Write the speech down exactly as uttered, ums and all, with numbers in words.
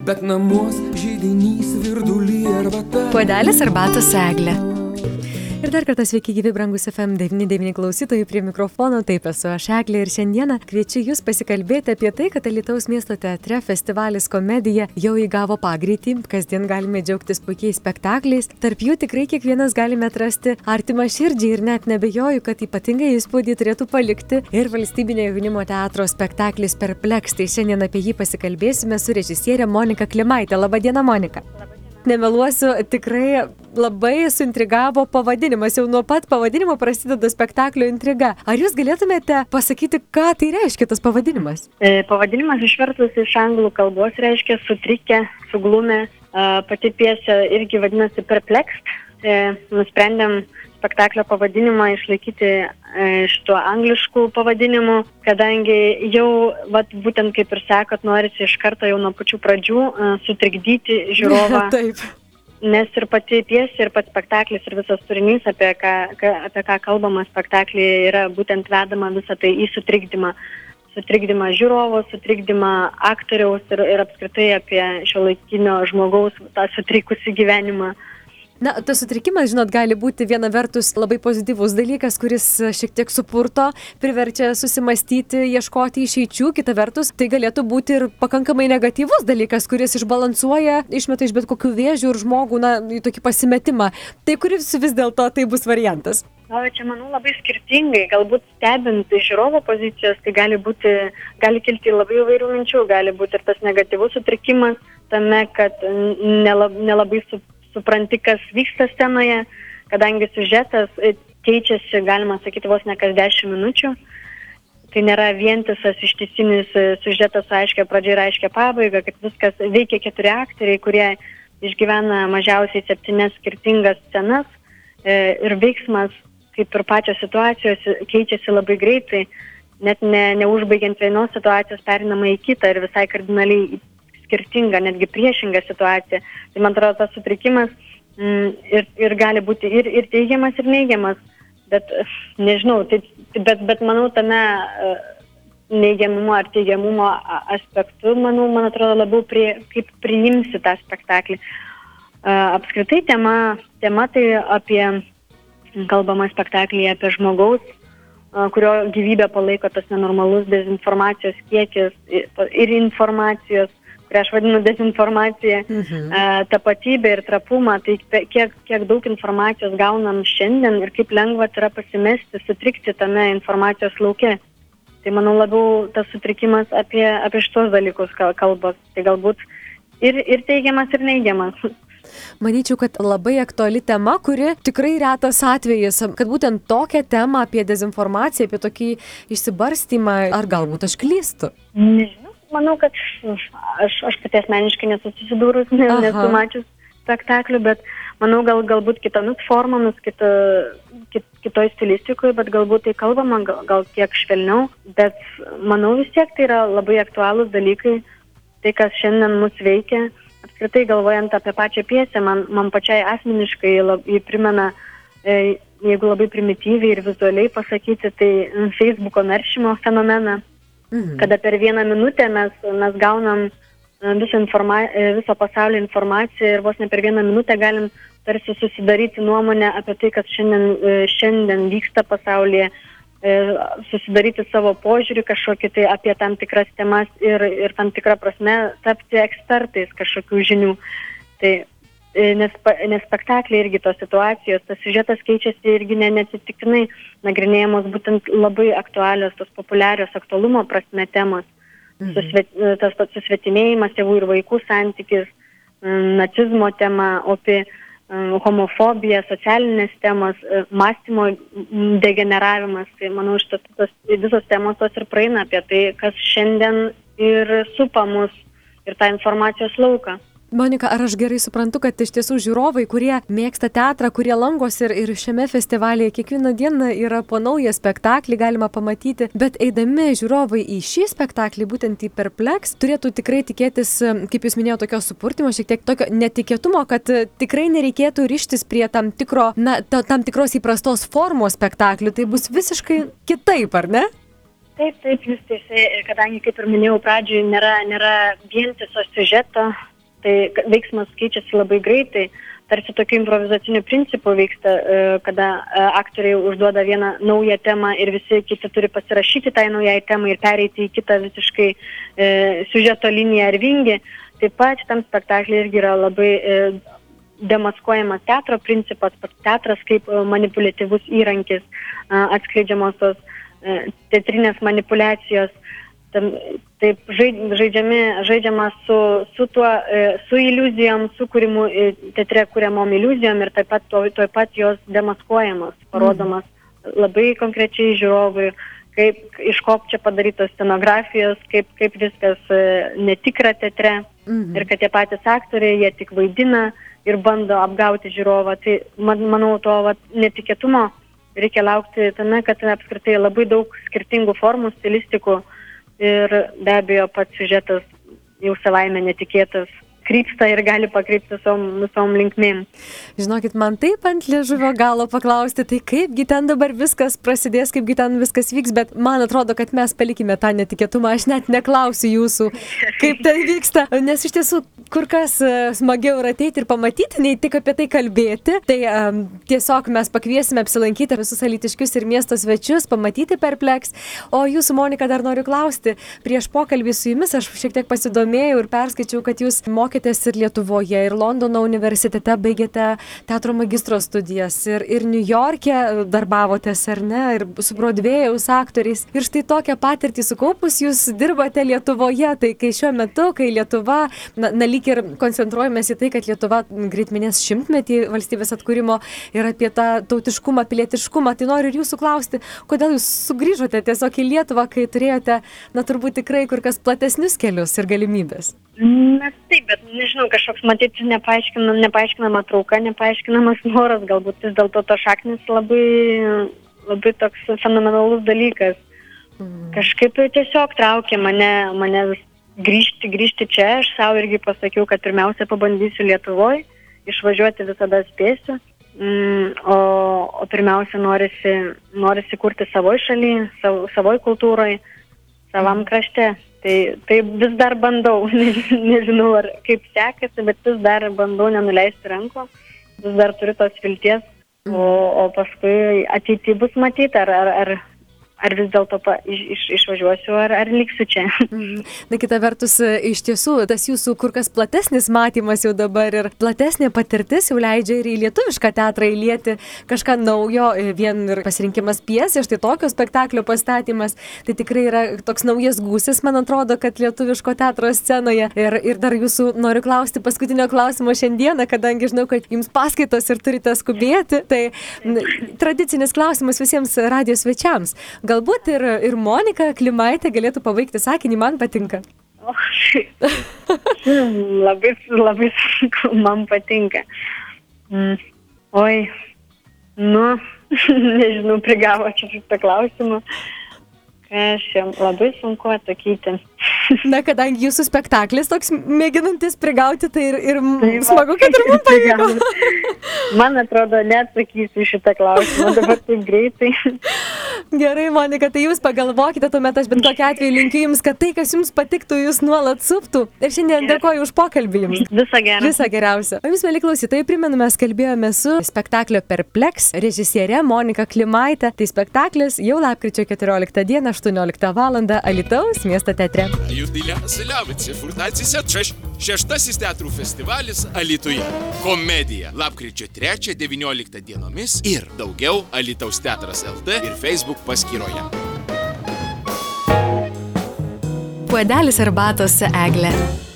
Bet namuos židinys virdulį arbata. Puodelis arbatos su Egle. Ir dar kartą sveiki gyvi brangus F M devyni devyni klausytojai prie mikrofono, taip esu aš Eglė ir šiandieną kviečiu jūs pasikalbėti apie tai, kad Alytaus miesto teatre festivalis Komedija jau įgavo pagreitį, kasdien galime džiaugtis puikiais spektakliais, tarp jų tikrai kiekvienas galime atrasti artimą širdžiai ir net nebejoju, kad ypatingai įspūdį turėtų palikti ir valstybinio jaunimo teatro spektaklis Perpleks, tai šiandien apie jį pasikalbėsime su režisierė Monika Klimaitė. Labą dieną, Monika. Nemeluosiu, tikrai labai suintrigavo pavadinimas, jau nuo pat pavadinimo prasideda spektaklio intriga. Ar jūs galėtumėte pasakyti, ką tai reiškia tas pavadinimas? E, pavadinimas išvertus iš anglų kalbos reiškia sutrikę, suglumę. E, pati pjesė irgi vadinasi Perpleks. E, nusprendėm spektaklio pavadinimą išlaikyti e, šituo angliškų pavadinimu, kadangi jau, vat, būtent kaip ir sakot, norisi iš karto jau nuo pačių pradžių e, sutrikdyti žiūrovą. Taip. Nes ir pati pjesė, ir pats spektaklis, ir visas turinys, apie ką, apie ką kalbama spektaklyje, yra būtent vedama visą tai į sutrikdymą. Sutrikdymą žiūrovo, sutrikdymą aktoriaus ir, ir apskritai apie šiuolaikinio žmogaus tą sutrikusį gyvenimą. Na, tas sutrikimas, žinot, gali būti viena vertus labai pozityvus dalykas, kuris šiek tiek supurto, priverčia susimastyti, ieškoti išeičių, kita vertus, tai galėtų būti ir pakankamai negatyvus dalykas, kuris išbalansuoja, išmeta iš bet kokių vėžių ir žmogų, na, į tokį pasimetimą. Tai kuris vis dėlto tai bus variantas? O čia, manau, labai skirtingai, galbūt stebint iš žiūrovo pozicijos, tai gali būti, gali kilti labai įvairių minčių, gali būti ir tas negatyvus sutrikimas tame, kad nelab, nelabai su supranti, kas vyksta scenoje, kadangi siužetas keičiasi, galima sakyti, vos ne kas dešimt minučių. Tai nėra vientisas ištisinis siužetas su aiškia pradžia ir aiškia pabaiga, kad viskas veikia keturi aktoriai, kurie išgyvena mažiausiai septynias skirtingas scenas e, ir veiksmas, kaip ir pačios situacijos, keičiasi labai greitai, net ne, neužbaigiant vienos situacijos perinama į kitą ir visai kardinaliai skirtinga, netgi priešinga situacija. Tai man atrodo, tas sutrikimas mm, ir, ir gali būti ir, ir teigiamas, ir neigiamas. Bet nežinau, tai, bet, bet manau, tame uh, neigiamumo ar teigiamumo aspektu, manau, man atrodo, labiau prie, kaip priimsi tą spektaklį. Uh, apskritai tema, tema tai apie, kalbama spektaklyje apie žmogaus, uh, kurio gyvybę palaiko tas nenormalus dezinformacijos kiekis ir, ir informacijos, kurią aš vadinu dezinformacija, mhm. e, tapatybė ir trapumą, tai kiek, kiek daug informacijos gaunam šiandien ir kaip lengva yra pasimesti, sutrikti tame informacijos lauke. Tai manau labiau tas sutrikimas apie, apie šitos dalykus kalbos. Tai galbūt ir, ir teigiamas, ir neigiamas. Manyčiau, kad labai aktuali tema, kuri tikrai retas atvejis, kad būtent tokią temą apie dezinformaciją, apie tokį išsibarstymą, ar galbūt aš klystu? Nežinau. Manau, kad aš, aš pati asmeniškai nesu susidūrus, nesu mačius spektaklių, bet manau, gal, galbūt kitomis formomis, kito, kit, kitoj stilistikoje, bet galbūt tai kalbama gal, gal kiek švelniau, bet manau vis tiek tai yra labai aktualūs dalykai, tai kas šiandien mus veikia. Apskritai galvojant apie pačią pjesę, man, man pačiai asmeniškai jį primena, e, jeigu labai primityviai ir vizualiai pasakyti, tai Facebooko naršymo fenomeną. Mhm. Kada per vieną minutę mes, mes gaunam visą, informa- visą pasaulio informaciją ir vos ne per vieną minutę galim tarsi susidaryti nuomonę apie tai, kas šiandien, šiandien vyksta pasaulyje, susidaryti savo požiūrį kažkokį tai apie tam tikras temas ir, ir tam tikrą prasme tapti ekspertais kažkokių žinių. Tai Nes, nes spektakliai irgi tos situacijos, tas siužetas keičiasi irgi ne, neatsitiktinai nagrinėjamos būtent labai aktualios, tos populiarios aktualumo prasme temos. Mhm. Susvet, tas pats susvetimėjimas, tėvų ir vaikų santykis, nacizmo tema, opi homofobija, socialinės temos, mąstymo degeneravimas. Tai manau, šitos tos, visos temos tos ir praeina apie tai, kas šiandien ir supa mus ir tą informacijos lauką. Monika, ar aš gerai suprantu, kad iš tiesų žiūrovai, kurie mėgsta teatrą, kurie lankosi ir, ir šiame festivalyje kiekvieną dieną yra po naują spektaklį galima pamatyti, bet eidami žiūrovai į šį spektaklį, būtent į Perpleks, turėtų tikrai tikėtis, kaip jūs minėjote, tokio supurtimo, šiek tiek tokio netikėtumo, kad tikrai nereikėtų rištis prie tam, tikro, na, ta, tam tikros įprastos formos spektaklių, tai bus visiškai kitaip, ar ne? Taip, taip, jūs teisai, kadangi, kaip ir minėjau pradžioje, nėra, nėra vientiso siužeto, tai veiksmas keičiasi labai greitai, tarsi tokiu improvizaciniu principu vyksta, kada aktoriai užduoda vieną naują temą ir visi kiti turi pasirašyti tai naujai temai ir pereiti į kitą visiškai e, siužeto liniją ar vingį. Taip pat šitam spektakliui irgi yra labai e, demaskuojamas teatro principas, pats teatras kaip manipuliatyvus įrankis, atskleidžiamos tos e, teatrinės manipulacijos. Tam, taip žaidžiami, žaidžiama su, su tuo, su iliuzijom, su kūrimu, teatre kuriamom iliuzijom ir taip pat, to, taip pat jos demaskuojamos, parodomas mm. labai konkrečiai žiūrovui, kaip, iš ko čia padarytos scenografijos, kaip, kaip viskas netikra teatre mm. ir kad tie patys aktoriai, jie tik vaidina ir bando apgauti žiūrovą. Tai man, manau, to vat, netikėtumo reikia laukti tame, kad apskritai labai daug skirtingų formų, stilistikų. Ir be abejo, pats siužetas jau savaime netikėtas krypsta ir gali pakrypti visom, visom linkmėm. Žinokit, man taip ant liežuvio galo paklausti, tai kaipgi ten dabar viskas prasidės, kaipgi ten viskas vyks, bet man atrodo, kad mes palikime tą netikėtumą, aš net neklausiu jūsų, kaip tai vyksta, nes iš tiesų kur kas smagiau yra ateiti ir pamatyti, nei tik apie tai kalbėti. Tai um, tiesiog mes pakviesime apsilankyti visus alytiškius ir miesto svečius, pamatyti Perplex. O jūsų, Monika, dar noriu klausti, prieš pokalbį su jumis aš šiek tiek pasidomėjau ir perskaičiau, kad jūs mokėtės ir Lietuvoje, ir Londono universitete baigėte teatro magistro studijas, ir, ir Niujorke darbavotės, ar ne, ir su Brodvėjaus aktoriais. Ir štai tokią patirtį sukaupus jūs dirbate Lietuvoje, tai kai šiuo metu, kai Lietuva, na, na lyg ir koncentruojamės į tai, kad Lietuva greit minės šimtmetį valstybės atkūrimo ir apie tą tautiškumą, pilietiškumą, tai noriu ir jūsų klausti, kodėl jūs sugrįžote tiesiog į Lietuvą, kai turėjote, na, turbūt tikrai kur kas platesnius kelius ir galimybės? Na taip, bet nežinau, kažkoks matyti nepaaiškinama, nepaaiškinama trauka, nepaaiškinamas noras, galbūt vis dėlto to šaknis labai, labai toks fenomenalus dalykas. Mm. Kažkaip tiesiog traukė mane, mane grįžti, grįžti čia. Aš savo irgi pasakiau, kad pirmiausia pabandysiu Lietuvoje, išvažiuoti visada spėsiu, mm, o, o pirmiausia norisi, norisi kurti savoj šaly, savo, savoj kultūroj, savam krašte. Tai, tai vis dar bandau, nežinau ar kaip sekasi, bet vis dar bandau nenuleisti rankų, vis dar turiu tos vilties, o, o paskui ateityje bus matyti, ar, ar, ar, ar vis dėlto pa, iš, iš, išvažiuosiu, ar, ar liksiu čia. Na, kita vertus, iš tiesų, tas jūsų kur kas platesnis matymas jau dabar ir platesnė patirtis jau leidžia ir į lietuvišką teatrą įlieti kažką naujo, vien ir pasirinkimas pjesės, štai tokio spektaklio pastatymas, tai tikrai yra toks naujas gūsis, man atrodo, kad lietuviško teatro scenoje. Ir, ir dar jūsų noriu klausti paskutinio klausimo šiandieną, kadangi žinau, kad jums paskaitos ir turite skubėti, tai tradicinis klausimas visiems radijo svečiams. Galbūt ir, ir Monika Klimaitė galėtų pabaigti sakinį, man patinka. O, labai, labai sunku, man patinka. Mm. Oi, nu, nežinau, prigavo čia šitą klausimą. Aš jam labai sunku atsakyti. Na, kadangi jūsų spektaklis toks mėginantis prigauti, tai ir, ir tai smagu, kad ir mums pavyko. Man atrodo, neatsakysiu šitą klausimą dabar taip greitai. Gerai, Monika, tai jūs pagalvokite, tuomet aš bet kokiu atveju linkiu jums, kad tai, kas jums patiktų, jūs nuolat suptų. Ir šiandien dėkoju už pokalbį jums. Visą gerą. Visą geriausią. O jūs, mėly klausytojai, primenu, mes kalbėjome su spektaklio Perplex režisierė Monika Klimaitė. Tai spektaklis jau lapkričio keturioliktą dieną, aštuonioliktą valandą Alytaus miesto teatre. Judilia Siliavici, Furtacijose šeštasis teatrų festivalis Alytuje. Komedija lapkričio trečią devynioliktą dienomis ir daugiau Alytaus teatras L T ir Facebook paskyroje. Puodelis arbatos su Egle.